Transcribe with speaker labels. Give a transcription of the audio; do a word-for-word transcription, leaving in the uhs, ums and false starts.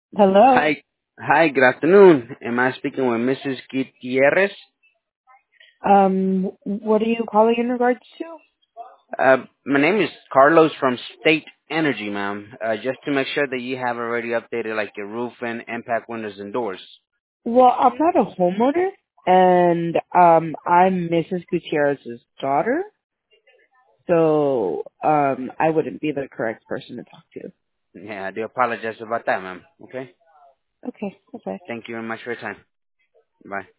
Speaker 1: Hello.
Speaker 2: Hi. Hi, good afternoon. Am I speaking with Missus Gutierrez?
Speaker 1: Um, what are you calling in regards to?
Speaker 2: Uh, my name is Carlos from State Energy, ma'am. Uh, just to make sure that you have already updated like your roof and impact windows and doors.
Speaker 1: Well, I'm not a homeowner, and um, I'm Missus Gutierrez's daughter, so um, I wouldn't be the correct person to talk to.
Speaker 2: Yeah, I do apologize about that, ma'am. Okay?
Speaker 1: Okay, okay.
Speaker 2: Thank you very much for your time. Bye.